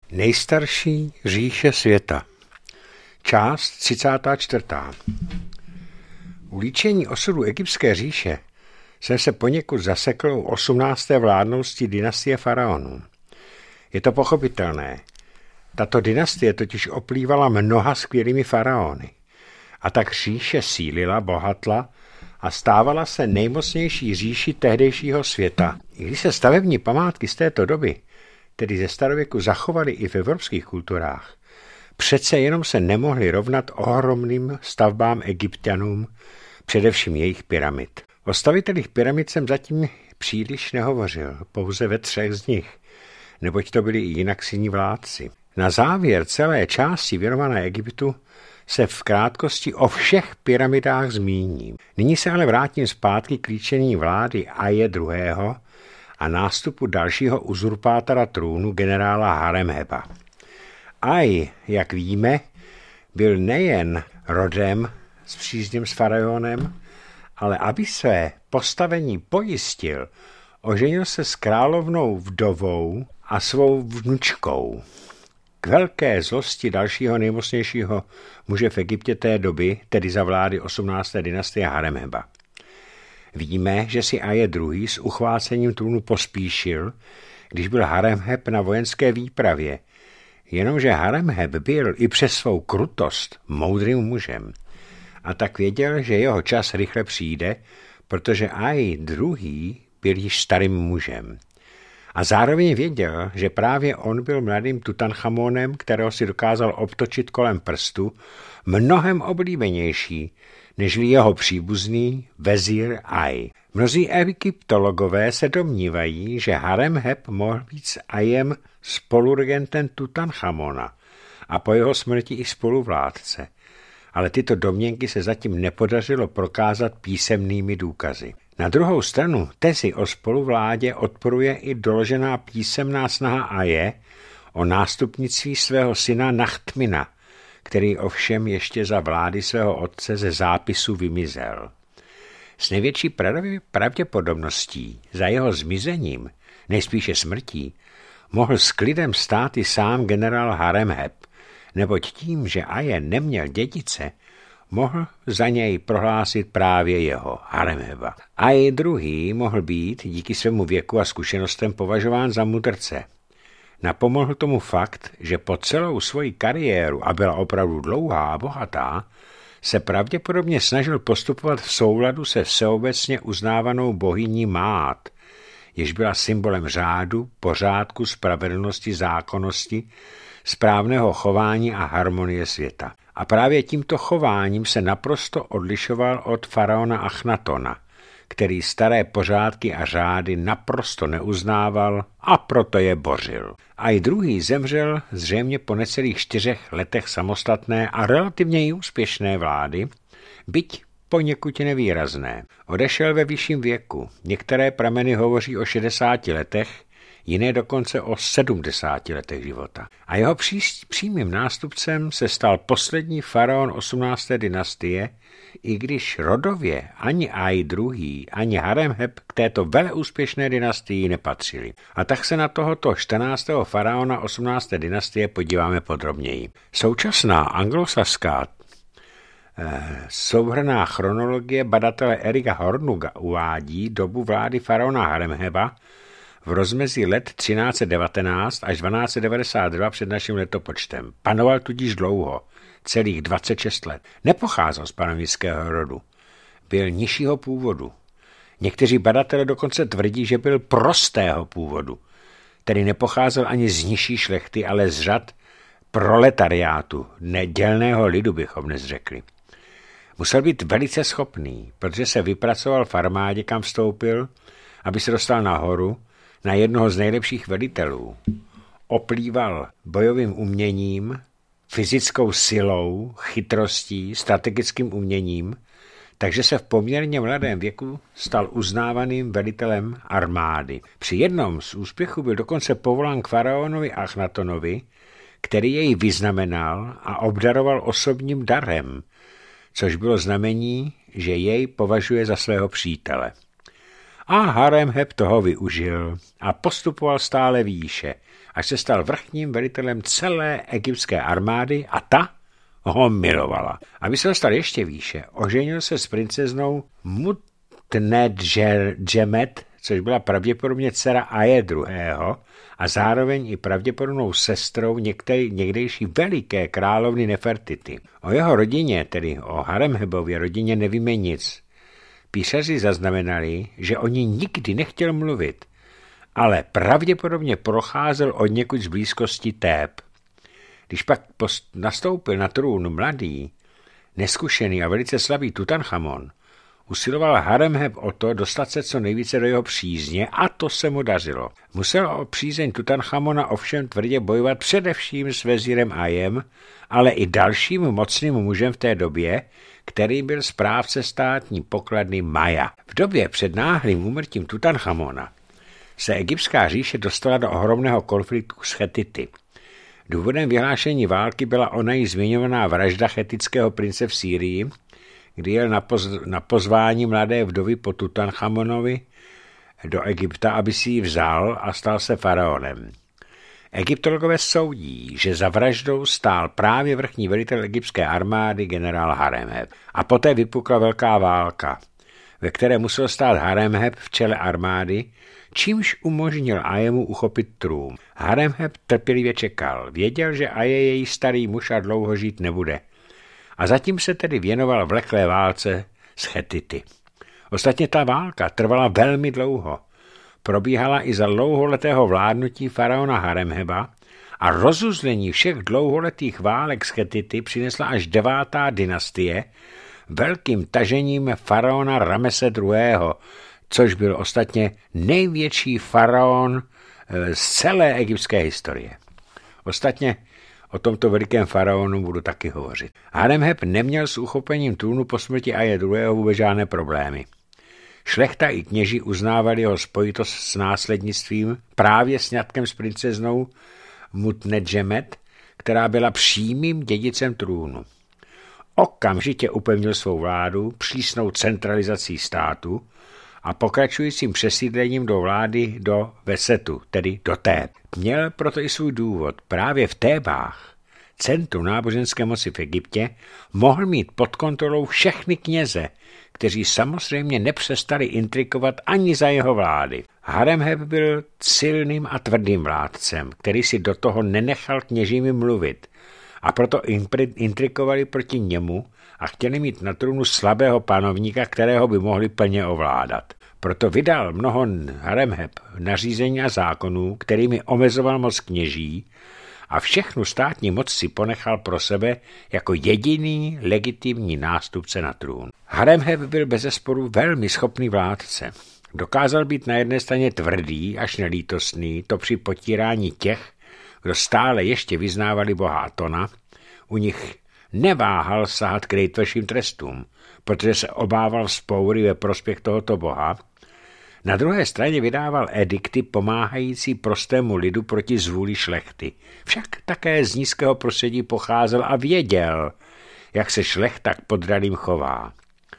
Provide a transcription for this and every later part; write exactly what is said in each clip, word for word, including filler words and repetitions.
Nejstarší říše světa. Část třicátá čtvrtá. U líčení osudu egyptské říše jsem se poněkud zasekl u osmnácté vládnoucí dynastie faraonů. Je to pochopitelné. Tato dynastie totiž oplývala mnoha skvělými faraony. A tak říše sílila, bohatla a stávala se nejmocnější říši tehdejšího světa. I když se stavební památky z této doby, tedy ze starověku, zachovaly i v evropských kulturách, přece jenom se nemohly rovnat ohromným stavbám Egypťanům, především jejich pyramid. O stavitelích pyramid jsem zatím příliš nehovořil, pouze ve třech z nich, neboť to byli i jinak sinní vládci. Na závěr celé části věnované Egyptu se v krátkosti o všech pyramidách zmíním. Nyní se ale vrátím zpátky k líčení vlády Aje druhého. a nástupu dalšího uzurpátora trůnu generála Haremheba. Aj, jak víme, byl nejen rodem s přízněm s faraonem, ale aby své postavení pojistil, oženil se s královnou vdovou a svou vnučkou. K velké zlosti dalšího nejmocnějšího muže v Egyptě té doby, tedy za vlády osmnácté dynastie Haremheba. Víme, že si Aje druhý. s uchvácením trůnu pospíšil, když byl Haremheb na vojenské výpravě, jenomže Haremheb byl i přes svou krutost moudrým mužem. A tak věděl, že jeho čas rychle přijde, protože Aj druhý. byl již starým mužem. A zároveň věděl, že právě on byl mladým Tutanchamonem, kterého si dokázal obtočit kolem prstu, mnohem oblíbenější, nežli jeho příbuzný vezír Aj. Mnozí egyptologové se domnívají, že Haremheb mohl být s Ajem spoluregentem Tutanchamona a po jeho smrti i spoluvládce, ale tyto domněnky se zatím nepodařilo prokázat písemnými důkazy. Na druhou stranu tezi o spoluvládě odporuje i doložená písemná snaha Aje o nástupnictví svého syna Nachtmina, který ovšem ještě za vlády svého otce ze zápisu vymizel. S největší pravděpodobností za jeho zmizením, nejspíše smrtí, mohl s klidem stát i sám generál Haremheb, neboť tím, že Aje neměl dědice, mohl za něj prohlásit právě jeho, Haremheba. Aj druhý. mohl být díky svému věku a zkušenostem považován za mudrce. Napomohl tomu fakt, že po celou svoji kariéru, a byla opravdu dlouhá a bohatá, se pravděpodobně snažil postupovat v souladu se všeobecně uznávanou bohyní Mát, jež byla symbolem řádu, pořádku, spravedlnosti, zákonnosti, správného chování a harmonie světa. A právě tímto chováním se naprosto odlišoval od faraona Achnatona, který staré pořádky a řády naprosto neuznával a proto je bořil. A i druhý zemřel zřejmě po necelých čtyřech letech samostatné a relativně i úspěšné vlády, byť poněkud nevýrazné. Odešel ve vyšším věku. Některé prameny hovoří o šedesáti letech, jiné dokonce o sedmdesáti letech života. A jeho pří, přímým nástupcem se stal poslední faraon osmnácté dynastie, i když rodově ani Aj druhý. ani Haremheb k této veleúspěšné dynastii nepatřili. A tak se na tohoto čtrnáctého faraona osmnácté dynastie podíváme podrobněji. Současná anglosaská eh, souhrnná chronologie badatele Erika Hornuga uvádí dobu vlády faraona Haremheba v rozmezí let třináct set devatenáct až dvanáct set devadesát dva před naším letopočtem. Panoval tudíž dlouho, celých dvacet šest let. Nepocházel z panovnického rodu. Byl nižšího původu. Někteří badatelé dokonce tvrdí, že byl prostého původu. Tedy nepocházel ani z nižší šlechty, ale z řad proletariátu, nedělného lidu bychom dnes řekli. Musel být velice schopný, protože se vypracoval v armádě, kam vstoupil, aby se dostal nahoru, na jednoho z nejlepších velitelů. Oplýval bojovým uměním, fyzickou silou, chytrostí, strategickým uměním, takže se v poměrně mladém věku stal uznávaným velitelem armády. Při jednom z úspěchů byl dokonce povolán k faraonovi Achnatonovi, který jej vyznamenal a obdaroval osobním darem, což bylo znamení, že jej považuje za svého přítele. A Haremheb toho využil a postupoval stále výše, až se stal vrchním velitelem celé egyptské armády a ta ho milovala. Aby se dostal ještě výše, oženil se s princeznou Mutnedžemet, což byla pravděpodobně dcera Aje druhého. a zároveň i pravděpodobnou sestrou některý, někdejší veliké královny Nefertity. O jeho rodině, tedy o Haremhebově rodině, nevíme nic. Písaři zaznamenali, že o ní nikdy nechtěl mluvit, ale pravděpodobně procházel od někud z blízkosti Tép. Když pak nastoupil na trůn mladý, neskušený a velice slabý Tutanchamon, usiloval Haremheb o to dostat se co nejvíce do jeho přízně a to se mu dařilo. Musel o přízeň Tutanchamona ovšem tvrdě bojovat především s vezírem Ajem, ale i dalším mocným mužem v té době, který byl správce státní pokladny Maja. V době před náhlým úmrtím Tutanchamona se egyptská říše dostala do ohromného konfliktu s Chetity. Důvodem vyhlášení války byla ona jí zmiňovaná vražda chetitského prince v Sýrii, kdy jel na, poz, na pozvání mladé vdovy po Tutanchamonovi do Egypta, aby si ji vzal a stal se faraonem. Egyptologové soudí, že za vraždou stál právě vrchní velitel egyptské armády generál Haremheb. A poté vypukla velká válka, ve které musel stát Haremheb v čele armády, čímž umožnil Ajemu uchopit trůn. Haremheb trpělivě čekal, věděl, že Aje je její starý muž a dlouho žít nebude. A zatím se tedy věnoval vleklé válce s Chetity. Ostatně ta válka trvala velmi dlouho. Probíhala i za dlouholetého vládnutí faraona Haremheba a rozuzlení všech dlouholetých válek s Chetity přinesla až devátá dynastie velkým tažením faraona Ramese druhého., což byl ostatně největší faraon z celé egyptské historie. Ostatně o tomto velikém faraonu budu taky hovořit. Haremheb neměl s uchopením trůnu po smrti Aje druhého. vůbec žádné problémy. Šlechta i kněži uznávali jeho spojitost s následnictvím právě sňatkem s princeznou Mutnedžemet, která byla přímým dědicem trůnu. Okamžitě upevnil svou vládu přísnou centralizací státu a pokračujícím přesídlením do vlády do Vesetu, tedy do Tép. Měl proto i svůj důvod. Právě v Tébách, centru náboženské moci v Egyptě, mohl mít pod kontrolou všechny kněze, kteří samozřejmě nepřestali intrikovat ani za jeho vlády. Haremheb byl silným a tvrdým vládcem, který si do toho nenechal kněžími mluvit, a proto intrikovali proti němu a chtěli mít na trůnu slabého panovníka, kterého by mohli plně ovládat. Proto vydal mnoho Haremheb nařízení a zákonů, kterými omezoval moc kněží a všechnu státní moc si ponechal pro sebe jako jediný legitimní nástupce na trůn. Haremheb byl bezesporu velmi schopný vládce. Dokázal být na jedné straně tvrdý až nelítostný, to při potírání těch, kdo stále ještě vyznávali boha Atona, u nich neváhal sahat k nejtvrdším trestům, protože se obával vzpoury ve prospěch tohoto boha. Na druhé straně vydával edikty pomáhající prostému lidu proti zvůli šlechty. Však také z nízkého prostředí pocházel a věděl, jak se šlechta k poddaným chová.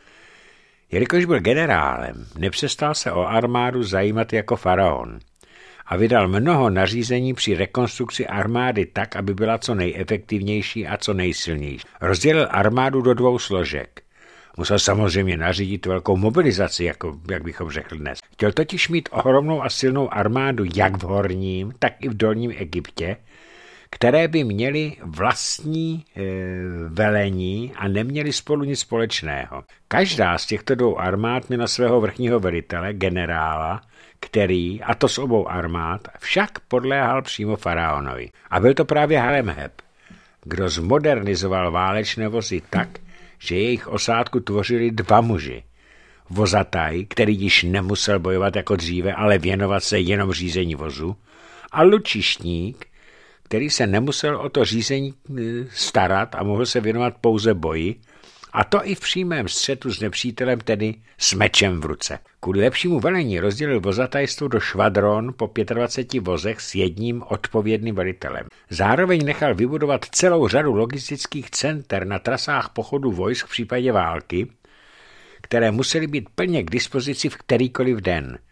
Jelikož byl generálem, nepřestal se o armádu zajímat jako faraon a vydal mnoho nařízení při rekonstrukci armády tak, aby byla co nejefektivnější a co nejsilnější. Rozdělil armádu do dvou složek. Musel samozřejmě nařídit velkou mobilizaci, jako, jak bychom řekli dnes. Chtěl totiž mít ohromnou a silnou armádu jak v horním, tak i v dolním Egyptě, které by měly vlastní e, velení a neměly spolu nic společného. Každá z těchto dvou armád měla svého vrchního velitele, generála, který, a to z obou armád, však podléhal přímo faraonovi. A byl to právě Haremheb, kdo zmodernizoval válečné vozy tak, že jejich osádku tvořili dva muži. Vozataj, který již nemusel bojovat jako dříve, ale věnovat se jenom řízení vozu, a lučištník, který se nemusel o to řízení starat a mohl se věnovat pouze boji, a to i v přímém střetu s nepřítelem, tedy s mečem v ruce. Kvůli lepšímu velení rozdělil vozatajstvo do švadron po dvaceti pěti vozech s jedním odpovědným velitelem. Zároveň nechal vybudovat celou řadu logistických center na trasách pochodu vojsk v případě války, které musely být plně k dispozici v kterýkoliv den.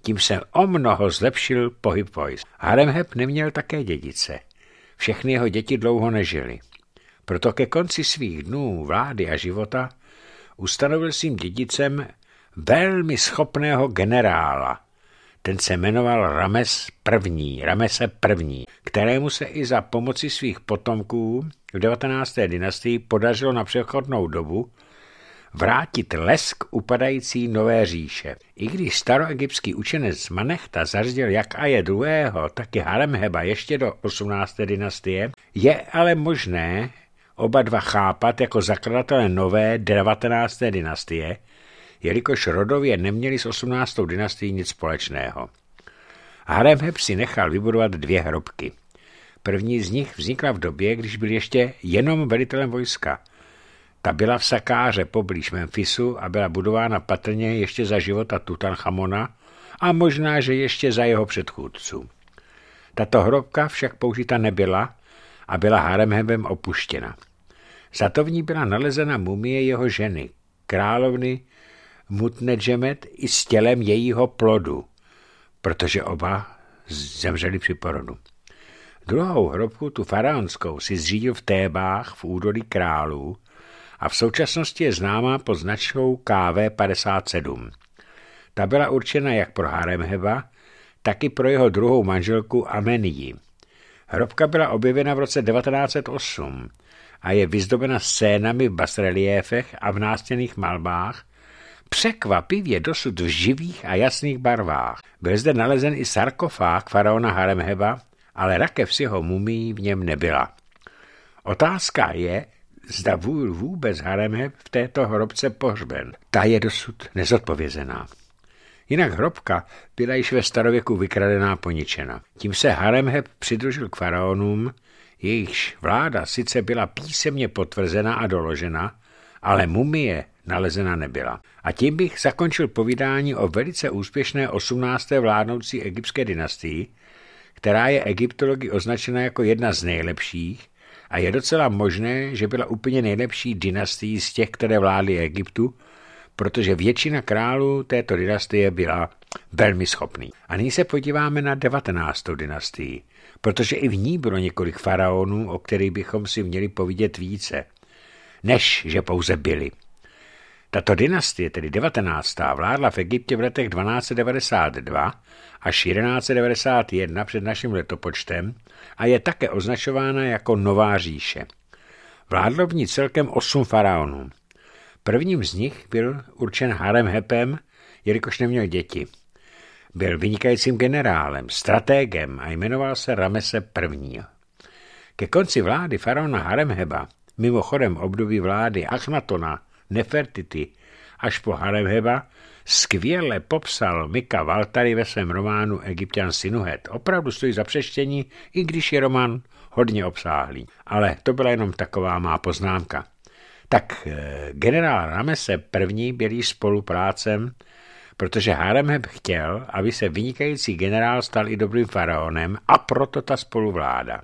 Tím se o mnoho zlepšil pohyb vojsk. Haremheb neměl také dědice. Všechny jeho děti dlouho nežily. Proto ke konci svých dnů vlády a života ustanovil svým dědicem velmi schopného generála. Ten se jmenoval Rames I., Ramese I., kterému se i za pomoci svých potomků v devatenácté dynastii podařilo na přechodnou dobu vrátit lesk upadající nové říše. I když staroegyptský učenec Manechta zařadil jak Aje druhého., tak i Haremheba ještě do osmnácté dynastie, je ale možné oba dva chápat jako zakladatele nové devatenácté dynastie, jelikož rodově neměli s osmnáctou dynastií nic společného. Haremheb si nechal vybudovat dvě hrobky. První z nich vznikla v době, když byl ještě jenom velitelem vojska. Ta byla v Sakáře poblíž Memphisu a byla budována patrně ještě za života Tutanchamona a možná, že ještě za jeho předchůdců. Tato hrobka však použita nebyla a byla Haremhebem opuštěna. Zato v ní byla nalezena mumie jeho ženy, královny Mutnedžemet i s tělem jejího plodu, protože oba zemřeli při porodu. Druhou hrobku, tu faraonskou, si zřídil v Tébách v údolí králů a v současnosti je známá pod značkou K V padesát sedm. Ta byla určena jak pro Haremheba, tak i pro jeho druhou manželku Amenii. Hrobka byla objevena v roce devatenáct set osm a je vyzdobena scénami v basreliéfech a v nástěnných malbách, překvapivě dosud v živých a jasných barvách. Byl zde nalezen i sarkofág faraona Haremheba, ale rakev s jeho mumií v něm nebyla. Otázka je, zda vůbec Haremheb v této hrobce pohřben. Ta je dosud nezodpovězená. Jinak hrobka byla již ve starověku vykradená, poničena. Tím se Haremheb přidružil k faraonům, jejichž vláda sice byla písemně potvrzena a doložena, ale mumie nalezena nebyla. A tím bych zakončil povídání o velice úspěšné osmnácté vládnoucí egyptské dynastii, která je egyptology označena jako jedna z nejlepších a je docela možné, že byla úplně nejlepší dynastií z těch, které vládly Egyptu, protože většina králů této dynastie byla velmi schopný. A nyní se podíváme na devatenáctou dynastii, protože i v ní bylo několik faraonů, o kterých bychom si měli povědět více, než že pouze byli. Tato dynastie, tedy devatenáctá, vládla v Egyptě v letech dvanáct set devadesát dva až jedenáct set devadesát jedna před naším letopočtem a je také označována jako Nová říše. Vládlo v ní celkem osm faraonů. Prvním z nich byl určen Haremhebem, jelikož neměl děti. Byl vynikajícím generálem, stratégem a jmenoval se Ramese I. Ke konci vlády faraona Haremheba, mimochodem období vlády Achnatona, Nefertiti až po Haremheba, skvěle popsal Mika Waltari ve svém románu Egypťan Sinuhet. Opravdu stojí za přečtení, i když je román hodně obsáhlý. Ale to byla jenom taková má poznámka. Tak generál Ramese I. byl již spoluprácem, protože Haremheb chtěl, aby se vynikající generál stal i dobrým faraonem, a proto ta spoluvláda.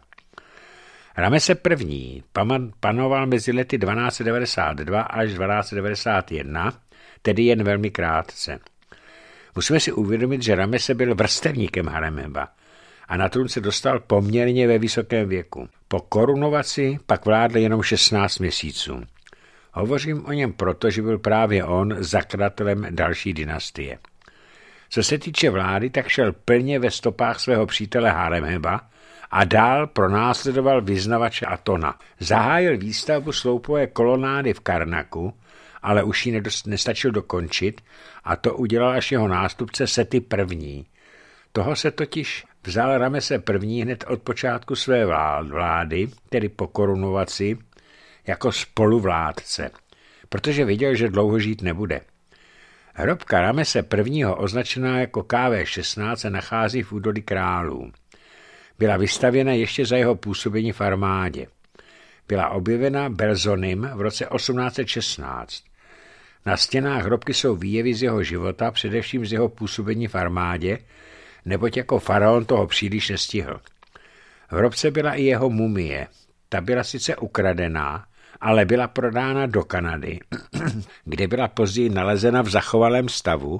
Ramese I. panoval mezi lety dvanáct set devadesát dva až dvanáct set devadesát jedna, tedy jen velmi krátce. Musíme si uvědomit, že Ramese byl vrstevníkem Haremheba a na trůn se dostal poměrně ve vysokém věku. Po korunovaci pak vládl jenom šestnáct měsíců. Hovořím o něm proto, že byl právě on zakladatelem další dynastie. Co se týče vlády, tak šel plně ve stopách svého přítele Haremheba a dál pronásledoval vyznavače Atona. Zahájil výstavbu sloupové kolonády v Karnaku, ale už ji nestačil dokončit a to udělal až jeho nástupce Seti I. Toho se totiž vzal Ramese I. hned od počátku své vlády, tedy po korunovaci, jako spoluvládce, protože viděl, že dlouho žít nebude. Hrobka Ramese I. označená jako K V šestnáct se nachází v údolí králů. Byla vystavěna ještě za jeho působení v armádě. Byla objevena Belzonim v roce osmnáct set šestnáct. Na stěnách hrobky jsou výjevy z jeho života, především z jeho působení v armádě, neboť jako faraon toho příliš nestihl. V hrobce byla i jeho mumie. Ta byla sice ukradená, ale byla prodána do Kanady, kde byla později nalezena v zachovalém stavu,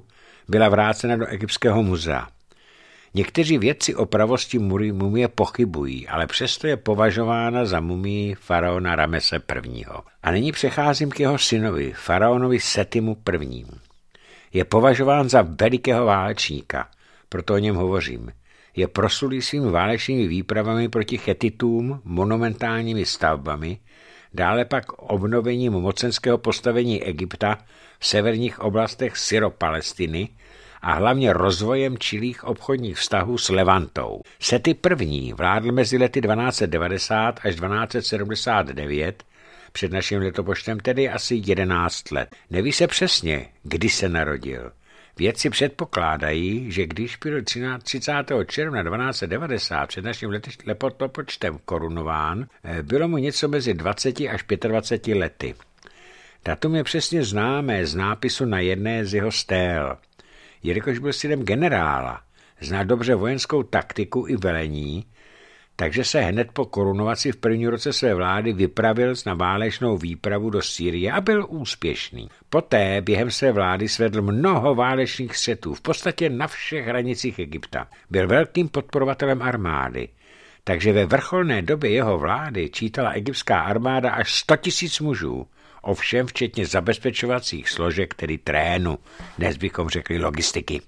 byla vrácena do egyptského muzea. Někteří vědci o pravosti mumie pochybují, ale přesto je považována za mumii faraona Ramese prvního. A nyní přecházím k jeho synovi, faraonovi Setimu prvnímu. Je považován za velikého válečníka, proto o něm hovořím. Je proslulý svými válečnými výpravami proti Chetitům, monumentálními stavbami, dále pak obnovením mocenského postavení Egypta v severních oblastech Syro-Palestiny a hlavně rozvojem čilých obchodních vztahů s Levantou. Seti první vládl mezi lety dvanáct set devadesát až dvanáct set sedmdesát devět, před naším letopočtem tedy asi jedenáct let. Neví se přesně, kdy se narodil. Vědci předpokládají, že když byl třicátého června dvanáct set devadesát před naším letopočtem korunován, bylo mu něco mezi dvaceti až dvaceti pěti lety. Datum je přesně známé z nápisu na jedné z jeho stél. Jelikož byl synem generála, znal dobře vojenskou taktiku i velení, takže se hned po korunovaci v první roce své vlády vypravil na válečnou výpravu do Sýrie a byl úspěšný. Poté během své vlády svedl mnoho válečných střetů, v podstatě na všech hranicích Egypta. Byl velkým podporovatelem armády, takže ve vrcholné době jeho vlády čítala egyptská armáda až sto tisíc mužů, ovšem včetně zabezpečovacích složek, tedy trénu, dnes bychom řekli logistiky.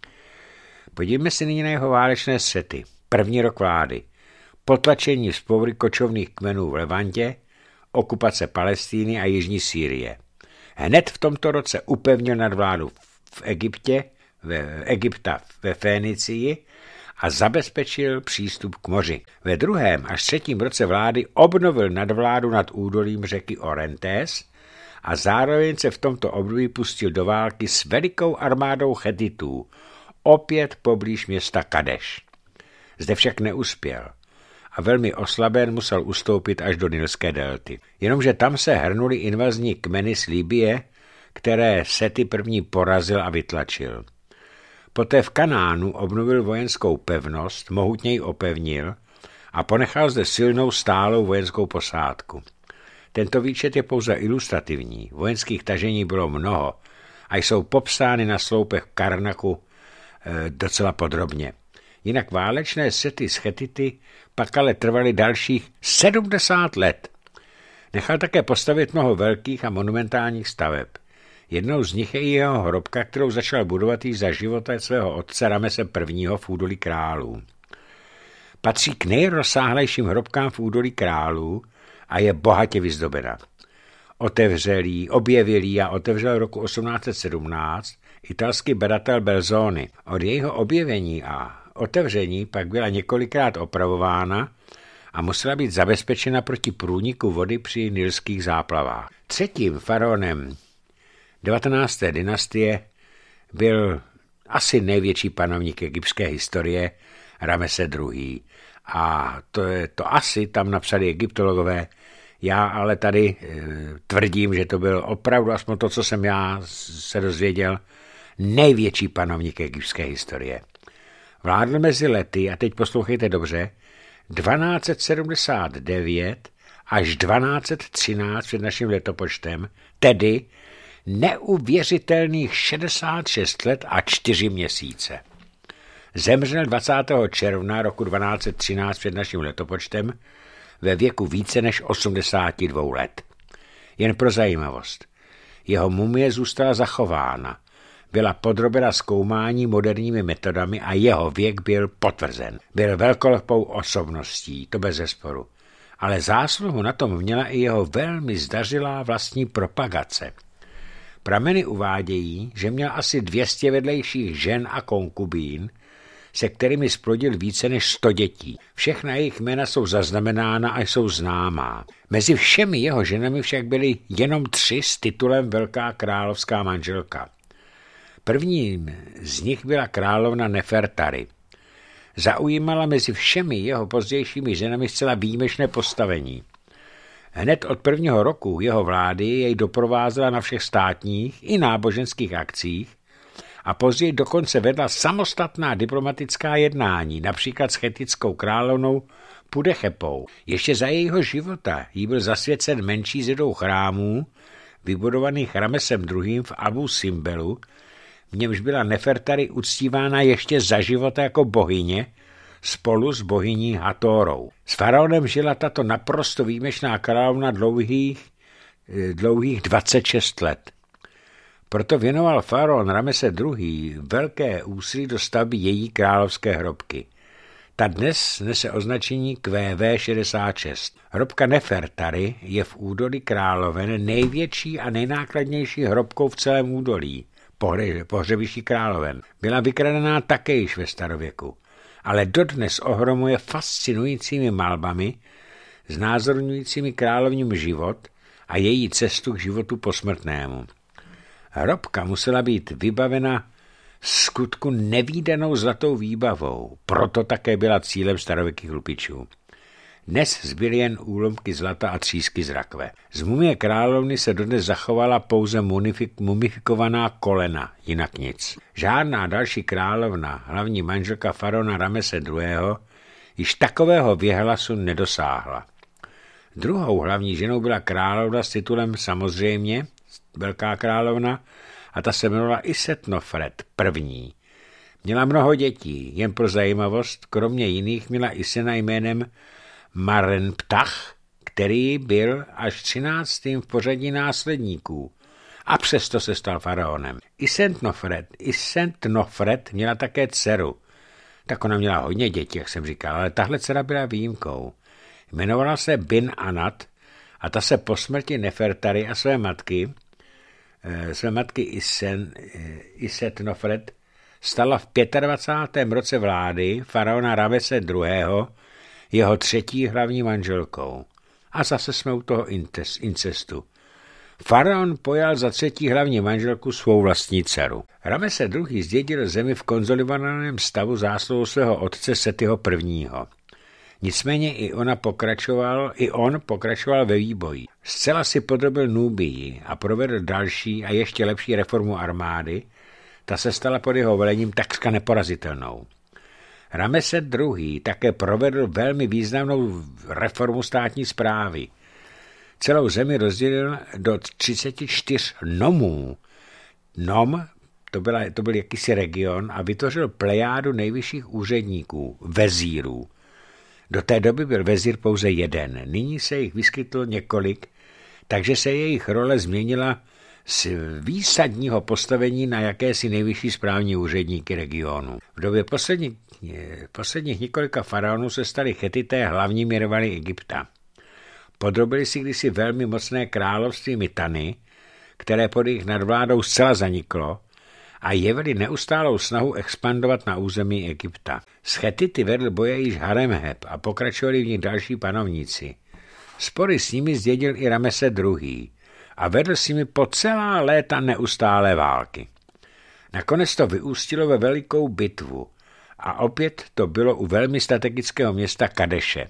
Podívejme se nyní na jeho válečné střety. První rok vlády. Potlačení vzpoury kočovných kmenů v Levantě, okupace Palestíny a jižní Sýrie. Hned v tomto roce upevnil nadvládu v Egyptě, ve Egypta ve Fénicii a zabezpečil přístup k moři. Ve druhém až třetím roce vlády obnovil nadvládu nad údolím řeky Orontes a zároveň se v tomto období pustil do války s velikou armádou Chetitů, opět poblíž města Kadeš. Zde však neuspěl a velmi oslaben musel ustoupit až do Nilské delty. Jenomže tam se hrnuli invazní kmeny z Libye, které Seti první porazil a vytlačil. Poté v Kanánu obnovil vojenskou pevnost, mohutně ji opevnil a ponechal zde silnou stálou vojenskou posádku. Tento výčet je pouze ilustrativní, vojenských tažení bylo mnoho a jsou popsány na sloupech Karnaku e, docela podrobně. Jinak válečné střety s Chetity pak ale trvaly dalších sedmdesát let. Nechal také postavit mnoho velkých a monumentálních staveb. Jednou z nich je i jeho hrobka, kterou začal budovat již za života svého otce Ramese prvního v údolí králů. Patří k nejrozsáhlejším hrobkám v údolí králů a je bohatě vyzdobena. Otevřelý, objevilý a otevřel roku osmnáct set sedmnáct italský badatel Belzoni. Od jejího objevení a otevření pak byla několikrát opravována a musela být zabezpečena proti průniku vody při nilských záplavách. Třetím faraonem devatenácté dynastie byl asi největší panovník egyptské historie Ramese druhý. A to, je, to asi tam napsali egyptologové. Já ale tady e, tvrdím, že to byl opravdu, aspoň to, co jsem já se dozvěděl, největší panovník egyptské historie. Vládl mezi lety, a teď poslouchejte dobře, dvanáct set sedmdesát devět až dvanáct set třináct před naším letopočtem, tedy neuvěřitelných šedesát šest let a čtyři měsíce. Zemřel dvacátého června roku dvanáct set třináct před naším letopočtem ve věku více než osmdesáti dvou let. Jen pro zajímavost. Jeho mumie zůstala zachována, byla podrobena zkoumání moderními metodami a jeho věk byl potvrzen. Byl velkolepou osobností, to bez zesporu. Ale zásluhu na tom měla i jeho velmi zdařilá vlastní propagace. Prameny uvádějí, že měl asi dvě stě vedlejších žen a konkubín, se kterými splodil více než sto dětí. Všechna jejich jména jsou zaznamenána a jsou známá. Mezi všemi jeho ženami však byly jenom tři s titulem Velká královská manželka. Prvním z nich byla královna Nefertari. Zaujímala mezi všemi jeho pozdějšími ženami zcela výjimečné postavení. Hned od prvního roku jeho vlády jej doprovázela na všech státních i náboženských akcích a později dokonce vedla samostatná diplomatická jednání, například s chetickou královnou Pudechepou. Ještě za jejího života jí byl zasvěcen menší z dvou chrámů, vybudovaných Ramesem druhým v Abu Simbelu, v němž byla Nefertari uctívána ještě za života jako bohyně, spolu s bohyní Hatórou. S faraonem žila tato naprosto výjimečná královna dlouhých, dlouhých dvacet šest let. Proto věnoval faraon Ramese druhý. velké úsilí do stavby její královské hrobky. Ta dnes nese označení Q V šedesát šest. Hrobka Nefertari je v údolí královen největší a nejnákladnější hrobkou v celém údolí, pohřebiště královen. Byla vykradená také již ve starověku, ale dodnes ohromuje fascinujícími malbami, znázorňujícími královním život a její cestu k životu posmrtnému. Hrobka musela být vybavena skutku nevídanou zlatou výbavou, proto také byla cílem starověkých lupičů. Dnes zbyly jen úlomky zlata a třísky z rakve. Z mumie královny se dodnes zachovala pouze mumifikovaná kolena, jinak nic. Žádná další královna, hlavní manželka faraona Ramese druhého. již takového věhlasu nedosáhla. Druhou hlavní ženou byla královna s titulem samozřejmě, velká královna, a ta se jmenovala Isetnofret první. Měla mnoho dětí, jen pro zajímavost, kromě jiných měla i syna jménem Marenptach, který byl až třináctým v pořadí následníků a přesto se stal faraonem. Isetnofret, Isetnofret měla také dceru. Tak ona měla hodně dětí, jak jsem říkal, ale tahle dcera byla výjimkou. Jmenovala se Bin Anat a ta se po smrti Nefertari a své matky, své matky Isen, Isetnofret, stala v dvacátém pátém roce vlády faraona Ramese druhého. jeho třetí hlavní manželkou. A zase jsme u toho incestu. Faraon pojal za třetí hlavní manželku svou vlastní dceru. Ramese druhý. zdědil zemi v konzolidovaném stavu zásluhou svého otce Setyho prvního. Nicméně i, ona pokračoval, i on pokračoval ve výboji. Zcela si podrobil Núbii a provedl další a ještě lepší reformu armády. Ta se stala pod jeho velením takřka neporazitelnou. Ramese druhý. také provedl velmi významnou reformu státní správy. Celou zemi rozdělil do třicet čtyři nomů. Nom, to, byla, to byl jakýsi region, a vytvořil plejádu nejvyšších úředníků, vezírů. Do té doby byl vezír pouze jeden, nyní se jich vyskytlo několik, takže se jejich role změnila z výsadního postavení na jakési nejvyšší správní úředníky regionu. V době posledních, posledních několika faraonů se stali Chetité hlavními rivaly Egypta. Podrobili si kdysi velmi mocné království Mitanny, které pod jejich nadvládou zcela zaniklo, a jevili neustálou snahu expandovat na území Egypta. S Chetity vedl boje již Haremheb a pokračovali v nich další panovníci. Spory s nimi zdědil i Ramese druhý. a vedl s nimi po celá léta neustálé války. Nakonec to vyústilo ve velikou bitvu a opět to bylo u velmi strategického města Kadeše.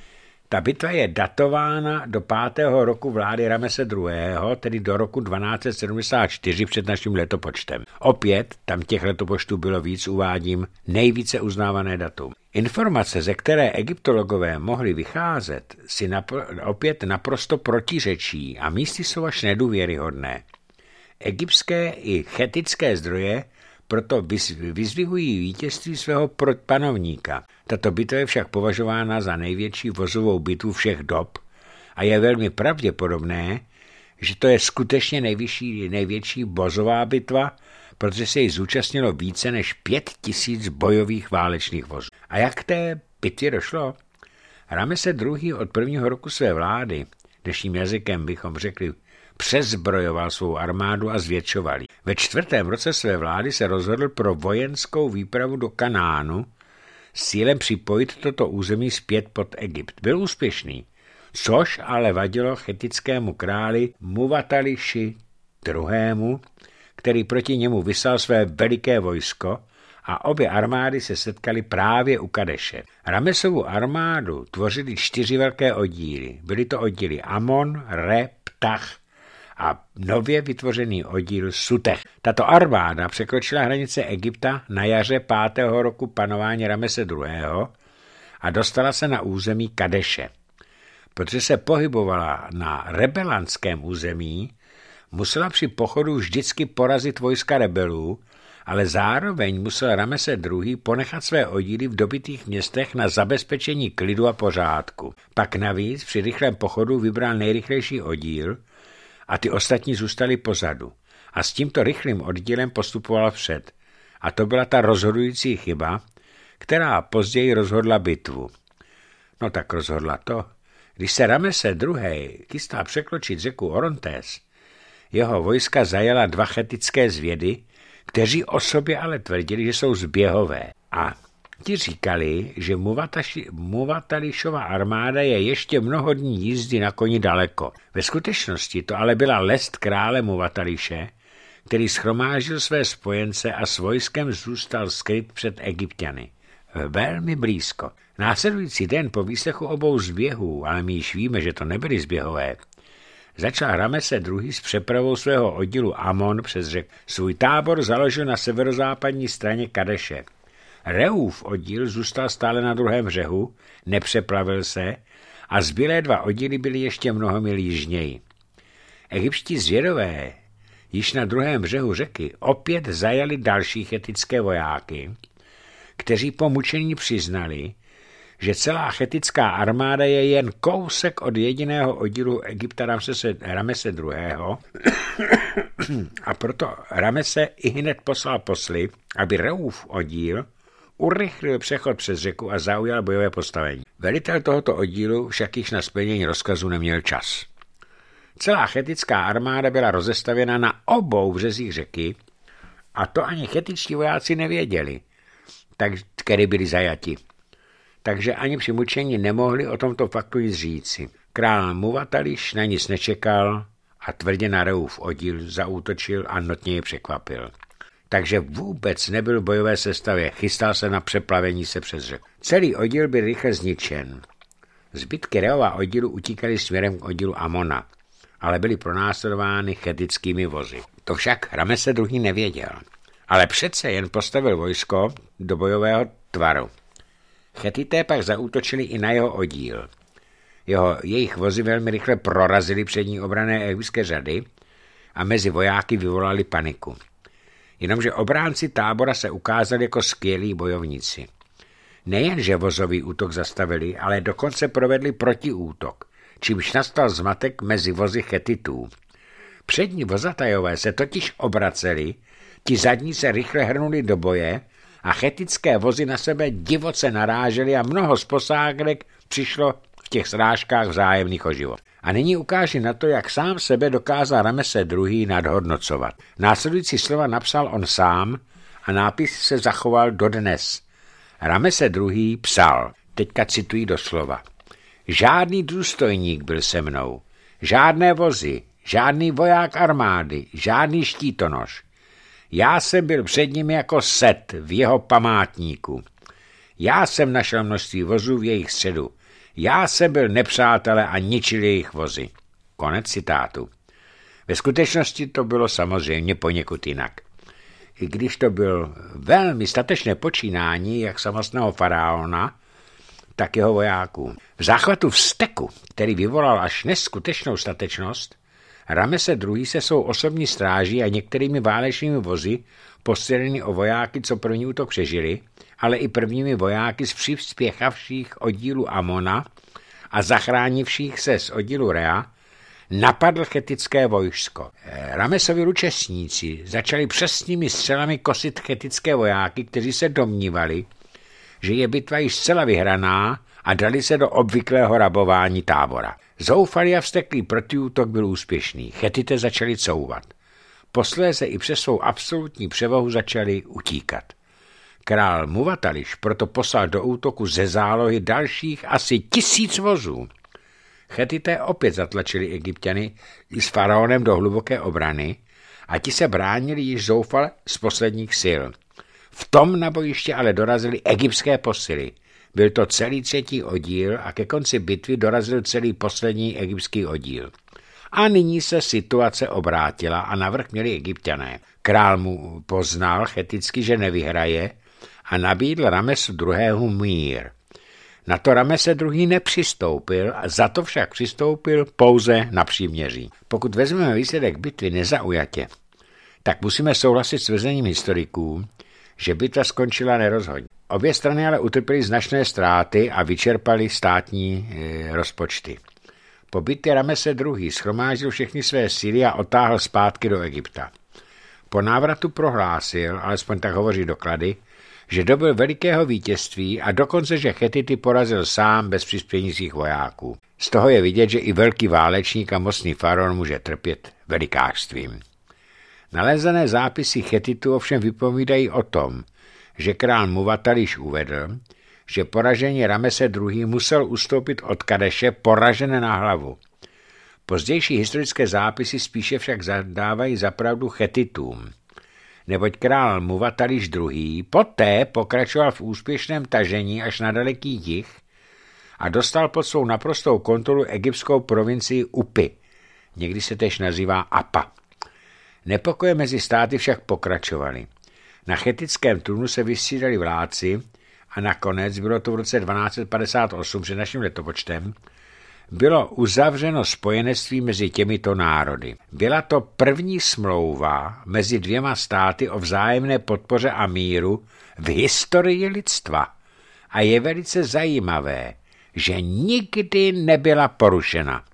Ta bitva je datována do pátého roku vlády Ramese druhého., tedy do roku dvanáct set sedmdesát čtyři před naším letopočtem. Opět, tam těch letopočtů bylo víc, uvádím nejvíce uznávané datum. Informace, ze které egyptologové mohli vycházet, si napr- opět naprosto protiřečí a místy jsou až nedůvěryhodné. Egyptské i chetické zdroje proto vyzdvihují vítězství svého panovníka. Tato bitva je však považována za největší vozovou bitvu všech dob a je velmi pravděpodobné, že to je skutečně nejvyšší, největší vozová bitva, protože se jí zúčastnilo více než pět tisíc bojových válečných vozů. A jak k té bitvě došlo? Ramese druhý. od prvního roku své vlády, dnešním jazykem bychom řekli, přezbrojoval svou armádu a zvětšoval ji. Ve čtvrtém roce své vlády se rozhodl pro vojenskou výpravu do Kanánu s cílem připojit toto území zpět pod Egypt. Byl úspěšný, což ale vadilo chetickému králi Muvatališi druhému., který proti němu vyslal své veliké vojsko a obě armády se setkaly právě u Kadeše. Ramesovu armádu tvořily čtyři velké oddíly. Byly to oddíly Amon, Re, Ptach a nově vytvořený oddíl Sutech. Tato armáda překročila hranice Egypta na jaře pátého roku panování Ramese druhého. a dostala se na území Kadeše. Protože se pohybovala na rebelantském území, musela při pochodu vždycky porazit vojska rebelů ale zároveň musel Ramese druhý. ponechat své oddíly v dobytých městech na zabezpečení klidu a pořádku. Pak navíc při rychlém pochodu vybral nejrychlejší oddíl a ty ostatní zůstali pozadu. A s tímto rychlým oddílem postupoval vpřed. A to byla ta rozhodující chyba, která později rozhodla bitvu. No tak rozhodla to. Když se Ramese druhý. chystá překročit řeku Orontes, jeho vojska zajala dva chetické zvědy, kteří o sobě ale tvrdili, že jsou zběhové. A ti říkali, že Muvatališova armáda je ještě mnoho dní jízdy na koni daleko. Ve skutečnosti to ale byla lest krále Muvatališe, který shromáždil své spojence a s vojskem zůstal skryt před Egypťany. Velmi blízko. Následující den po výslechu obou zběhů, ale my již víme, že to nebyly zběhové, začal Ramese druhý. s přepravou svého oddílu Amon přes řek. Svůj tábor založil na severozápadní straně Kadeše. Reův oddíl zůstal stále na druhém břehu, nepřeplavil se a zbylé dva oddíly byly ještě mnoho mil jižněji. Egyptští zvědové již na druhém břehu řeky opět zajali další chetické vojáky, kteří po mučení přiznali, že celá chetická armáda je jen kousek od jediného oddílu Egypta Ramese, Ramese druhý. A proto Ramese i hned poslal posly, aby Reův oddíl urychlil přechod přes řeku a zaujal bojové postavení. Velitel tohoto oddílu však již na splnění rozkazu neměl čas. Celá chetická armáda byla rozestavěna na obou březích řeky a to ani chetičtí vojáci nevěděli, tak, který byli zajati. Takže ani při mučení nemohli o tomto faktu nic říci. Král Muvatališ na nic nečekal a tvrdě na Reův oddíl zaútočil a notně je překvapil. Takže vůbec nebyl v bojové sestavě, chystal se na přeplavení se přes řeku. Celý oddíl byl rychle zničen. Zbytky Reova oddílu utíkaly směrem k oddílu Amona, ale byly pronásledovány chetickými vozy. To však Ramese druhý. nevěděl, ale přece jen postavil vojsko do bojového tvaru. Chetité pak zaútočili i na jeho oddíl. Jeho, jejich vozy velmi rychle prorazily přední obrané egyptské řady a mezi vojáky vyvolali paniku. Jenomže obránci tábora se ukázali jako skvělí bojovníci. Nejenže vozový útok zastavili, ale dokonce provedli protiútok, čímž nastal zmatek mezi vozy chetitů. Přední vozatajové se totiž obraceli, ti zadní se rychle hrnuli do boje a chetické vozy na sebe divoce narážely a mnoho z posádek přišlo v těch srážkách vzájemných o život. A nyní ukáži na to, jak sám sebe dokázal Ramese druhý. nadhodnocovat. Následující slova napsal on sám a nápis se zachoval dodnes. Ramese druhý. psal, teďka cituji doslova. Žádný důstojník byl se mnou, žádné vozy, žádný voják armády, žádný štítonoš. Já jsem byl před ním jako Set v jeho památníku. Já jsem našel množství vozů v jejich středu. Já jsem byl nepřátelé a ničil jejich vozy. Konec citátu. Ve skutečnosti to bylo samozřejmě poněkud jinak. I když to byl velmi statečné počínání jak samotného faraona, tak jeho vojáků. V záchvatu vzteku, který vyvolal až neskutečnou statečnost, Ramese druhý. se svou osobní stráží a některými válečnými vozy postřelený o vojáky, co první útok přežili, ale i prvními vojáky z přispěchavších oddílu Amona a zachránivších se z oddílu Rea, napadl chetické vojsko. Ramesovi lučesníci začali přesnými střelami kosit chetické vojáky, kteří se domnívali, že je bitva již zcela vyhraná a dali se do obvyklého rabování tábora. Zoufalý a vzteklý protiútok byl úspěšný. Chetité začali couvat. Posléze i přes svou absolutní převahu začali utíkat. Král Muvatališ proto poslal do útoku ze zálohy dalších asi tisíc vozů. Chetité opět zatlačili Egypťany i s faraonem do hluboké obrany a ti se bránili již zoufale z posledních sil. V tom na bojiště ale dorazili egyptské posily. Byl to celý třetí oddíl a ke konci bitvy dorazil celý poslední egyptský oddíl. A nyní se situace obrátila a navrch měli Egypťané. Král mu poznal cheticky, že nevyhraje a nabídl Ramesu druhému mír. Na to Ramese druhý. nepřistoupil a za to však přistoupil pouze na příměří. Pokud vezmeme výsledek bitvy nezaujatě, tak musíme souhlasit s tvrzením historiků, že bitva skončila nerozhodně. Obě strany ale utrpěly značné ztráty a vyčerpaly státní e, rozpočty. Po bitvě Ramese druhý. shromáždil všechny své síly a otáhl zpátky do Egypta. Po návratu prohlásil, alespoň tak hovoří doklady, že dobil velikého vítězství a dokonce, že Chetity porazil sám bez přispění svých vojáků. Z toho je vidět, že i velký válečník a mocný faraon může trpět velikářstvím. Nalezené zápisy Chetitů ovšem vypovídají o tom, že král Muvatal již uvedl, že poražení Ramese druhý. musel ustoupit od Kadeše poražené na hlavu. Pozdější historické zápisy spíše však zadávají zapravdu Chetitům, neboť král Muvatal již druhý. poté pokračoval v úspěšném tažení až na daleký jih a dostal pod svou naprostou kontrolu egyptskou provincii Upy, někdy se též nazývá Apa. Nepokoje mezi státy však pokračovaly. Na chettickém trůnu se vystřídali vládci a nakonec, bylo to v roce dvanáct set padesát osm před naším letopočtem, bylo uzavřeno spojenectví mezi těmito národy. Byla to první smlouva mezi dvěma státy o vzájemné podpoře a míru v historii lidstva. A je velice zajímavé, že nikdy nebyla porušena.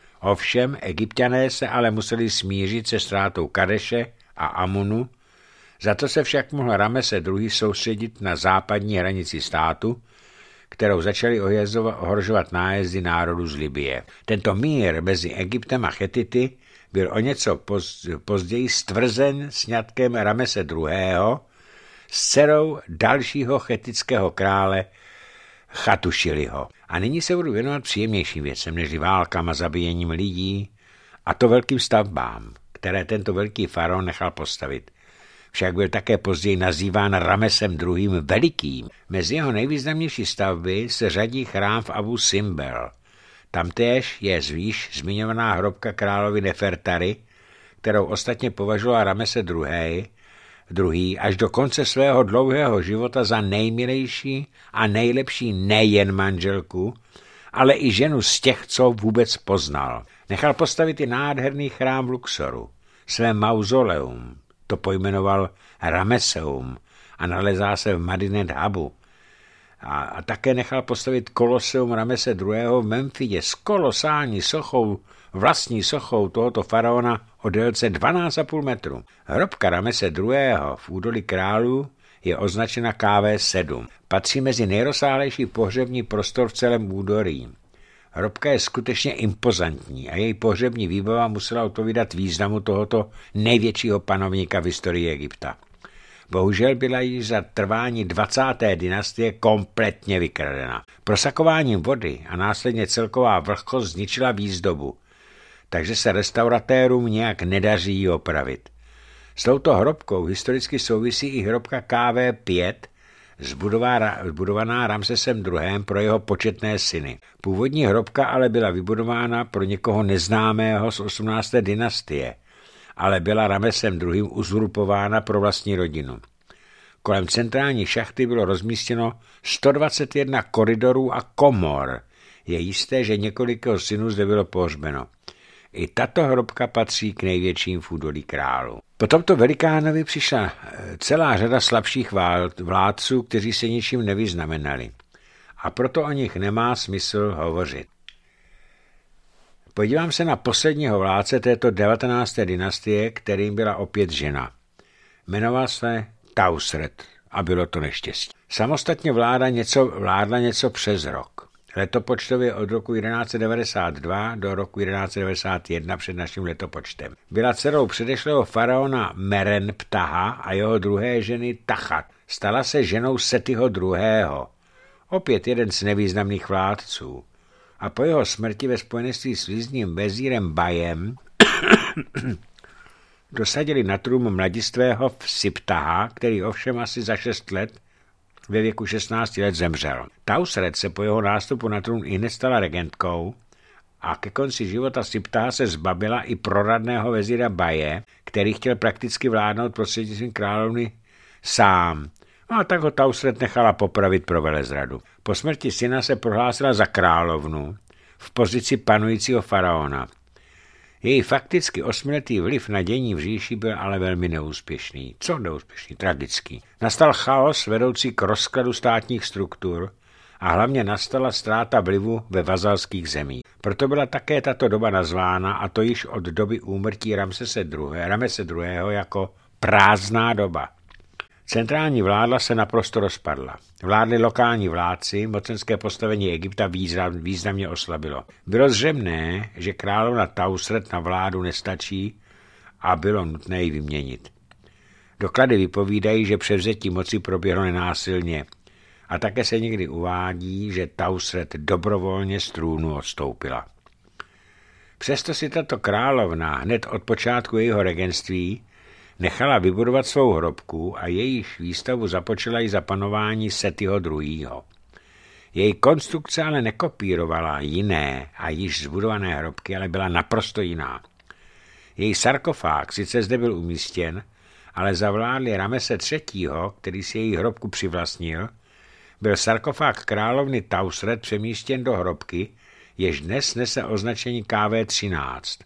Ovšem, Egypťané se ale museli smířit se ztrátou Kadeše a Amunu, za to se však mohl Ramese druhý. soustředit na západní hranici státu, kterou začali ohrožovat nájezdy národů z Libye. Tento mír mezi Egyptem a Chetity byl o něco později stvrzen sňatkem Ramese druhého. s dcerou dalšího chettického krále Chatušiliho. A nyní se budu věnovat příjemnějším věcem, než válkám a zabíjením lidí, a to velkým stavbám, které tento velký faraon nechal postavit. Však byl také později nazýván Ramesem druhým. velikým. Mezi jeho nejvýznamnější stavby se řadí chrám v Abu Simbel. Tamtéž je zvýš zmiňovaná hrobka královi Nefertary, kterou ostatně považoval Ramese druhý. druhý až do konce svého dlouhého života za nejmilejší a nejlepší nejen manželku, ale i ženu z těch, co vůbec poznal. Nechal postavit i nádherný chrám v Luxoru, své mauzoleum, to pojmenoval Rameseum a nalezá se v Medinet Habu. A, a také nechal postavit koloseum Ramese druhého. v Memfidě s kolosální sochou, vlastní sochou tohoto faraona o délce dvanáct celá pět metru. Hrobka Ramese druhého. v údolí králů je označena K V sedm. Patří mezi nejrozsáhlejší pohřební prostor v celém údolí. Hrobka je skutečně impozantní a její pohřební výbava musela odpovídat významu tohoto největšího panovníka v historii Egypta. Bohužel byla již za trvání dvacáté dynastie kompletně vykradena. Prosakováním vody a následně celková vlhkost zničila výzdobu, takže se restauratérům nějak nedaří ji opravit. S touto hrobkou historicky souvisí i hrobka K V pět, zbudovaná Ramsesem druhým. pro jeho početné syny. Původní hrobka ale byla vybudována pro někoho neznámého z osmnácté dynastie, ale byla Ramesem druhým. uzurpována pro vlastní rodinu. Kolem centrální šachty bylo rozmístěno sto dvacet jedna koridorů a komor. Je jisté, že několik jeho synů zde bylo pohřbeno. I tato hrobka patří k největším v údolí králu. Po tomto velikánovi přišla celá řada slabších vládců, kteří se ničím nevyznamenali. A proto o nich nemá smysl hovořit. Podívám se na posledního vládce této devatenácté dynastie, kterým byla opět žena. Jmenoval se Tausret a bylo to neštěstí. Samostatně vláda něco, vládla něco přes rok. Letopočtově od roku jedenáct set devadesát dva do roku jedenáct set devadesát jedna před naším letopočtem. Byla dcerou předešlého faraona Merenptaha a jeho druhé ženy Tachat. Stala se ženou Setiho druhého. Opět jeden z nevýznamných vládců. A po jeho smrti ve spojenství s lízným vezírem Bajem dosadili na trůn mladistvého Siptaha, který ovšem asi za šest let ve věku šestnácti let zemřel. Tausret se po jeho nástupu na trůn ihned stala regentkou a ke konci života Siptaha se zbavila i proradného vezíra Baje, který chtěl prakticky vládnout prostřednictvím královny sám. No a tak ho Tausret nechala popravit pro velezradu. Po smrti syna se prohlásila za královnu v pozici panujícího faraona. Její fakticky osmiletý vliv na dění v říši byl ale velmi neúspěšný. Co neúspěšný? Tragický. Nastal chaos vedoucí k rozkladu státních struktur a hlavně nastala ztráta vlivu ve vazalských zemích. Proto byla také tato doba nazvána, a to již od doby úmrtí Ramsese druhého. Ramese druhého. jako prázdná doba. Centrální vláda se naprosto rozpadla. Vládli lokální vládci, mocenské postavení Egypta významně oslabilo. Bylo zřejmé, že královna Tausret na vládu nestačí a bylo nutné ji vyměnit. Doklady vypovídají, že převzetí moci proběhlo nenásilně a také se někdy uvádí, že Tausret dobrovolně z trůnu odstoupila. Přesto si tato královna hned od počátku jejího regentství nechala vybudovat svou hrobku a jejíž výstavu započala i za panování Setiho druhého. Její konstrukce ale nekopírovala jiné a již zbudované hrobky, ale byla naprosto jiná. Její sarkofág sice zde byl umístěn, ale za vlády Ramese třetího., který si její hrobku přivlastnil, byl sarkofág královny Tausret přemístěn do hrobky, jež dnes nese označení K V třináct.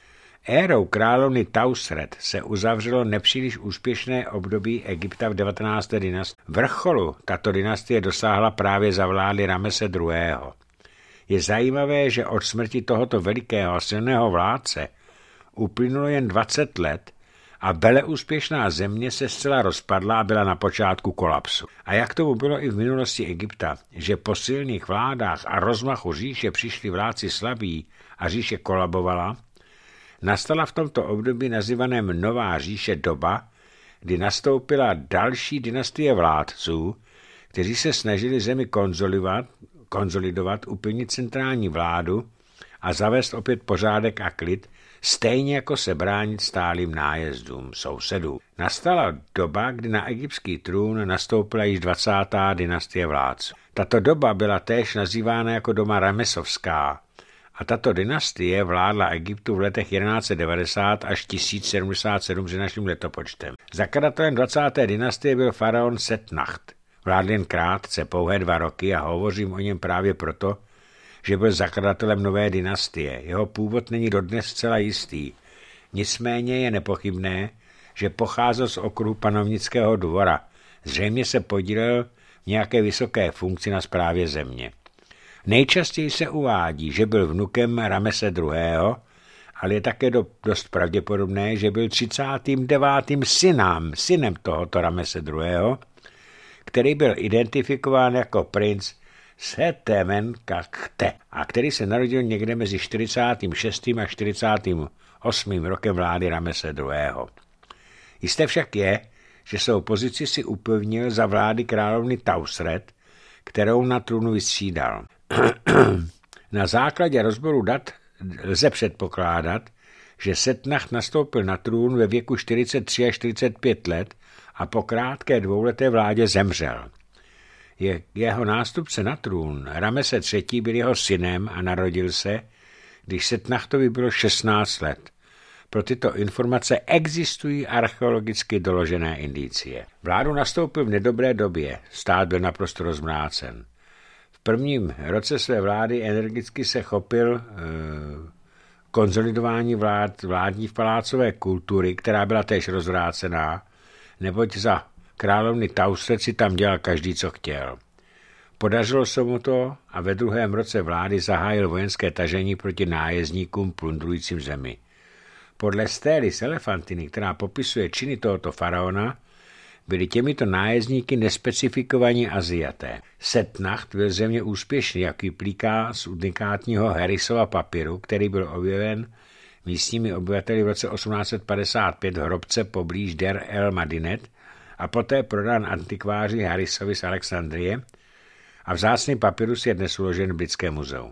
Érou královny Tausret se uzavřelo nepříliš úspěšné období Egypta v devatenácté dynastii. Vrcholu tato dynastie dosáhla právě za vlády Ramese druhého. Je zajímavé, že od smrti tohoto velikého a silného vládce uplynulo jen dvacet let a veleúspěšná země se zcela rozpadla a byla na počátku kolapsu. A jak tomu bylo i v minulosti Egypta, že po silných vládách a rozmachu říše přišli vládci slabí a říše kolabovala, nastala v tomto období nazývaném Nová říše doba, kdy nastoupila další dynastie vládců, kteří se snažili zemi konzolidovat, konzolidovat, uplnit centrální vládu a zavést opět pořádek a klid, stejně jako se bránit stálým nájezdům sousedů. Nastala doba, kdy na egyptský trůn nastoupila již dvacátá dynastie vládců. Tato doba byla též nazývána jako doba Ramesovská a tato dynastie vládla Egyptu v letech jedenáct set devadesát až tisíc sedmdesát sedm před naším letopočtem. Zakladatelem dvacáté dynastie byl faraon Setnacht. Vládl jen krátce, pouhé dva roky a hovořím o něm právě proto, že byl zakladatelem nové dynastie. Jeho původ není dodnes zcela jistý. Nicméně je nepochybné, že pocházel z okruhu panovnického dvora. Zřejmě se podílel v nějaké vysoké funkci na správě země. Nejčastěji se uvádí, že byl vnukem Ramese druhého., ale je také do, dost pravděpodobné, že byl třicátým devátým synám, synem tohoto Ramese druhého., který byl identifikován jako princ Setemenkachte a který se narodil někde mezi čtyřicátým šestým a čtyřicátým osmým rokem vlády Ramese druhého. Jisté však je, že svou pozici si upevnil za vlády královny Tausret, kterou na trůnu vystřídal. Na základě rozboru dat lze předpokládat, že Setnacht nastoupil na trůn ve věku čtyřicet tři až čtyřicet pět let a po krátké dvouleté vládě zemřel. Je, jeho nástupce na trůn, Ramese třetí., byl jeho synem a narodil se, když Setnachtovi bylo šestnáct let. Pro tyto informace existují archeologicky doložené indicie. Vládu nastoupil v nedobré době, stát byl naprosto rozmrácen. V prvním roce své vlády energicky se chopil e, konzolidování vlád, vládní v palácové kultury, která byla též rozvrácená, neboť za královny Tausret si tam dělal každý, co chtěl. Podařilo se mu to a ve druhém roce vlády zahájil vojenské tažení proti nájezdníkům plundrujícím zemi. Podle stély z Elefantiny, která popisuje činy tohoto faraona, byli těmito nájezdníky nespecifikovaní Aziaté. Setnacht byl země úspěšný, jak vyplýká z unikátního Harrisova papíru, který byl objeven místními obyvateli v roce osmnáct set padesát pět v hrobce poblíž Der el Madinet a poté prodán antikváři Harrisovi z Alexandrie a vzácný papyrus je dnes uložen v Britském muzeu.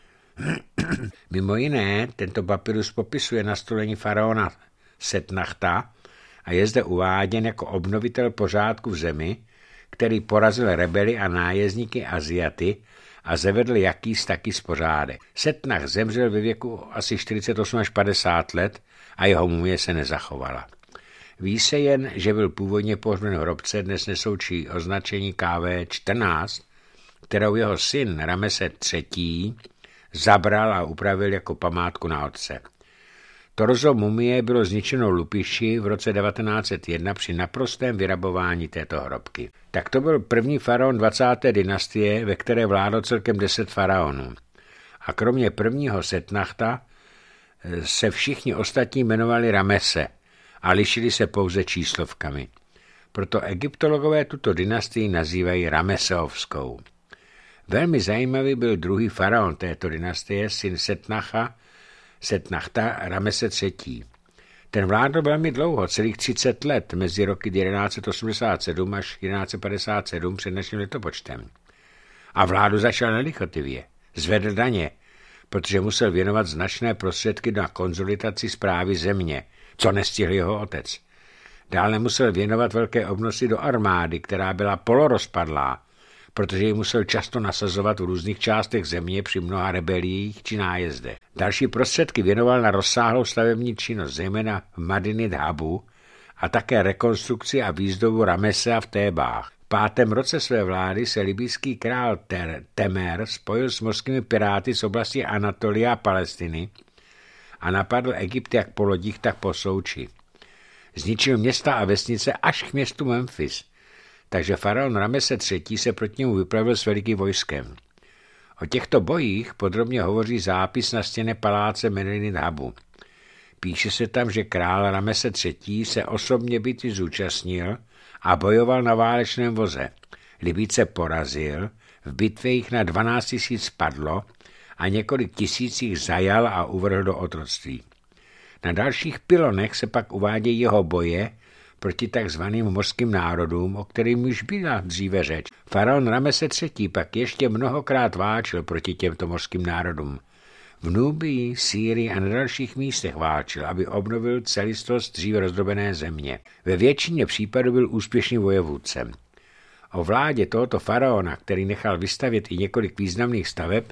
Mimo jiné, tento papyrus popisuje nastolení faraona Setnachta a je zde uváděn jako obnovitel pořádku v zemi, který porazil rebely a nájezdníky Aziaty a zavedl jakýs taky pořádek. Setnacht zemřel ve věku asi čtyřicet osm až padesát let a jeho mumie se nezachovala. Ví se jen, že byl původně pohřben v hrobce, dnes nesoučí označení K V čtrnáct, kterou jeho syn Ramese třetí. zabral a upravil jako památku na otce. Torzo mumie bylo zničeno lupiši v roce devatenáct set jedna při naprostém vyrabování této hrobky. Tak to byl první faraon dvacáté dynastie, ve které vládlo celkem deset faraonů. A kromě prvního Setnachta se všichni ostatní jmenovali Ramese a lišili se pouze číslovkami. Proto egyptologové tuto dynastii nazývají Rameseovskou. Velmi zajímavý byl druhý faraon této dynastie, syn Setnacha, Setnachta Ramese třetí. Ten vládl velmi dlouho, celých třicet let, mezi roky jedenáct set osmdesát sedm až jedenáct set padesát sedm před naším letopočtem. A vládu začal nelichotivě. Zvedl daně, protože musel věnovat značné prostředky na konzolidaci správy země, co nestihl jeho otec. Dále musel věnovat velké obnosy do armády, která byla polorozpadlá, protože ji musel často nasazovat v různých částech země při mnoha rebeliích či nájezdech. Další prostředky věnoval na rozsáhlou stavební činnost, zejména v Madinid Habu, a také rekonstrukci a výzdobu Ramesa v Tébách. V pátém roce své vlády se libýský král Temer spojil s mořskými piráty z oblasti Anatolia a Palestiny a napadl Egypt jak po lodích, tak po souči. Zničil města a vesnice až k městu Memphis, takže faraon Ramese třetí se proti němu vypravil s velikým vojskem. O těchto bojích podrobně hovoří zápis na stěně paláce Medinid Habu. Píše se tam, že král Ramese třetí se osobně bitvy zúčastnil a bojoval na válečném voze. Libýce porazil, v bitvě jich na dvanáct tisíc padlo a několik tisíc jich zajal a uvrhl do otroctví. Na dalších pilonech se pak uvádějí jeho boje proti takzvaným mořským národům, o kterým už byla dříve řeč. Faraon Ramese třetí pak ještě mnohokrát válčil proti těmto mořským národům. V Núbii, Sýrii a na dalších místech válčil, aby obnovil celistvost dříve rozdrobené země. Ve většině případů byl úspěšným vojevůdcem. O vládě tohoto faraona, který nechal vystavět i několik významných staveb,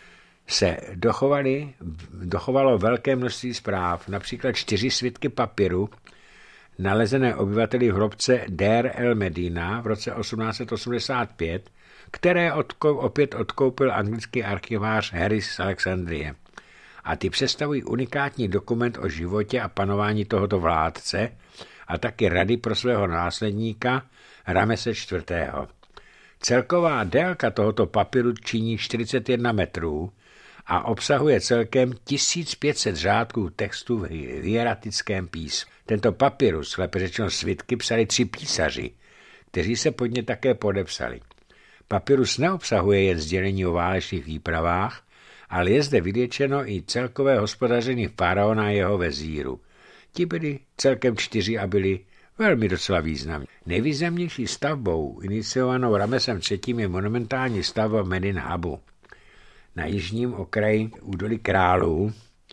se dochovali, dochovalo velké množství zpráv, například čtyři svitky papíru, nalezené obyvateli v hrobce Der el Medina v roce osmnáct set osmdesát pět, které odko, opět odkoupil anglický archivář Harris z Alexandrie. A ty představují unikátní dokument o životě a panování tohoto vládce a taky rady pro svého následníka Ramese čtvrtého. Celková délka tohoto papíru činí čtyřicet jedna metrů a obsahuje celkem tisíc pět set řádků textu v hieratickém písmu. Tento papyrus, lépe řečeno svitky, psali tři písaři, kteří se pod ně také podepsali. Papyrus neobsahuje jen sdělení o válečných výpravách, ale je zde vyděčeno i celkové hospodaření faraona a jeho vezíru. Ti byli celkem čtyři a byli velmi docela významní. Nejvýznamnější stavbou, iniciovanou Ramesem třetím, je monumentální stavba Medin Habu na jižním okraji údolí králů,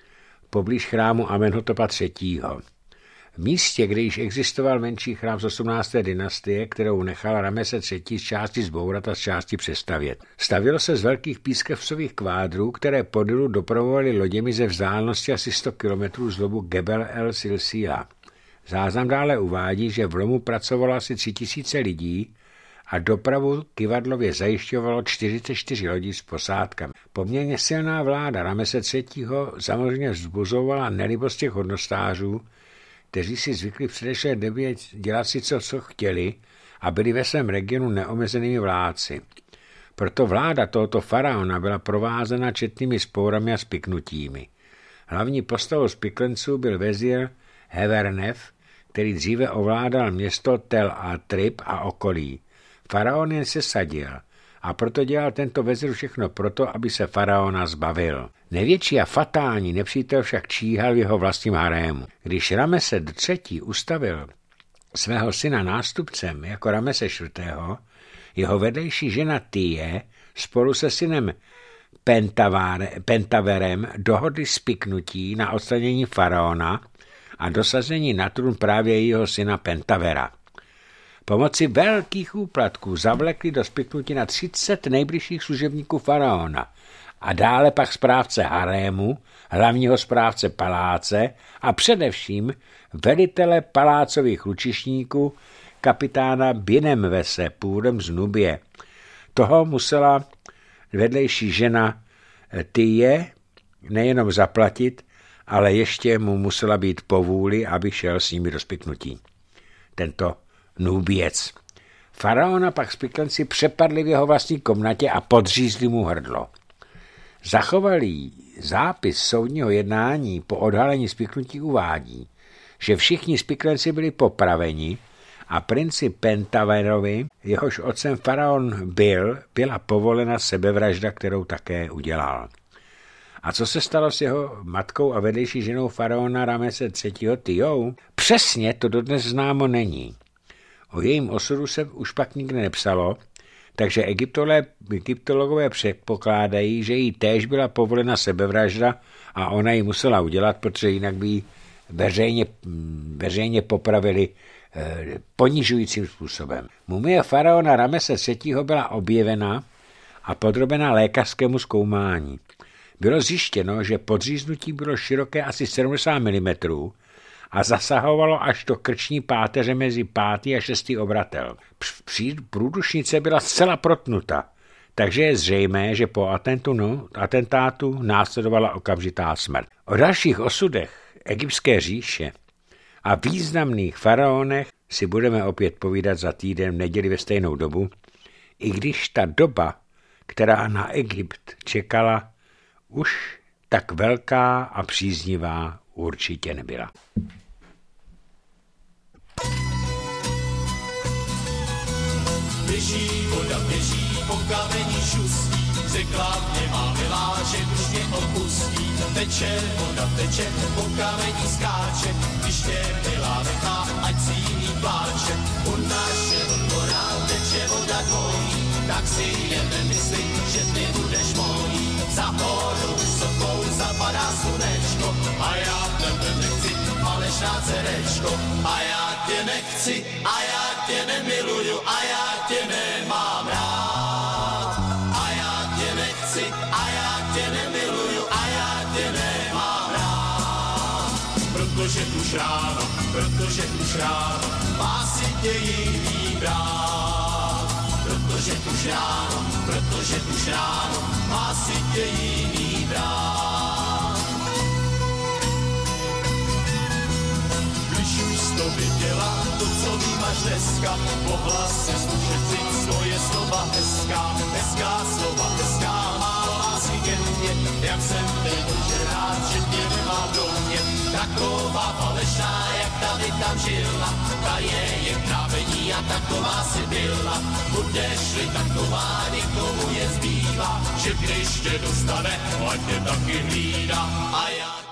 poblíž chrámu Amenhotopa třetího. V místě, kde již existoval menší chrám z osmnácté dynastie, kterou nechal Ramese třetí z části zbourat a z části přestavět. Stavělo se z velkých pískevcových kvádrů, které podélu dopravovaly loděmi ze vzdálenosti asi sto kilometrů z lobu Gebel el Silsila. Záznam dále uvádí, že v lomu pracovalo asi tři tisíce lidí a dopravu kyvadlově zajišťovalo čtyřicet čtyři lodí s posádkami. Poměrně silná vláda Ramese třetího samozřejmě vzbuzovala nelibost těch hodnostářů, kteří si zvykli v předešlé době dělat si co, co chtěli a byli ve svém regionu neomezenými vládci. Proto vláda tohoto faraona byla provázena četnými spourami a spiknutími. Hlavní postavou spiklenců byl vezír Hevernef, který dříve ovládal město Tel Atrib a okolí. Faraon jen se sadil a proto dělal tento vezír všechno proto, aby se faraona zbavil. Největší a fatální nepřítel však číhal v jeho vlastním harému. Když Ramese třetí ustavil svého syna nástupcem jako Ramese čtvrtého, jeho vedlejší žena Tie spolu se synem Pentaverem dohodli spiknutí na odstranění faraona a dosazení na trůn právě jeho syna Pentavera. Pomocí velkých úplatků zavlekli do spiknutí na třicet nejbližších služebníků faraona a dále pak správce harému, hlavního správce paláce a především velitele palácových lučišníků kapitána Binemvese, původem z Nubie. Toho musela vedlejší žena Tie nejenom zaplatit, ale ještě mu musela být povůli, aby šel s nimi do spiknutí. Tento Nubíec. Faraona pak spiklenci přepadli v jeho vlastní komnatě a podřízli mu hrdlo. Zachovalý zápis soudního jednání po odhalení spiknutí uvádí, že všichni spiklenci byli popraveni a princi Pentaverovi, jehož otcem faraon byl, byla povolena sebevražda, kterou také udělal. A co se stalo s jeho matkou a vedlejší ženou faraona Ramese třetího. Tyjou? Přesně to dodnes známo není. O jejím osudu se už pak nikdy nepsalo, takže egyptologové předpokládají, že jí též byla povolena sebevražda a ona ji musela udělat, protože jinak by ji veřejně, veřejně popravili eh, ponižujícím způsobem. Mumie faraona Ramese třetího. byla objevena a podrobena lékařskému zkoumání. Bylo zjištěno, že podříznutí bylo široké asi sedmdesát milimetrů a zasahovalo až do krční páteře mezi pátý a šestý obratel. Průdušnice byla zcela protnuta, takže je zřejmé, že po atentu, atentátu následovala okamžitá smrt. O dalších osudech egyptské říše a významných faraonech si budeme opět povídat za týden v neděli ve stejnou dobu, i když ta doba, která na Egypt čekala, už tak velká a příznivá určitě nebyla. Běží voda, běží po kameni šustí, řekla mě má milá, že už mě opustí. Teče voda, teče, po kameni skáče, když mě milá nechá, ať si jiný pláče. U našeho dvora teče voda dvojí, tak si jen nemysli, že ty budeš mojí. Za horou vysokou zapadá slunečko a já tebe nechci, falešná dcerečko. A já tě nechci, a já tě nemiluju, a já tě nemám rád. A já tě nechci, a já tě nemiluju, a já tě nemám rád. Protože už ráno, protože už ráno, má si tě jiný brát. Protože už ráno, protože už ráno, má si tě jiný brát. Když už to viděla, to, co ví máš dneska, mohla si slušet svoje slova hezká, hezká slova, hezká, má lásky ke mně, jak jsem byl že rád, že tě nemám do mě. Taková falešná, jak tady tam žila, ta je je právení a taková si byla. Budeš-li taková, někomu je zbývá, že když tě dostane, ať tě taky hlídá. A já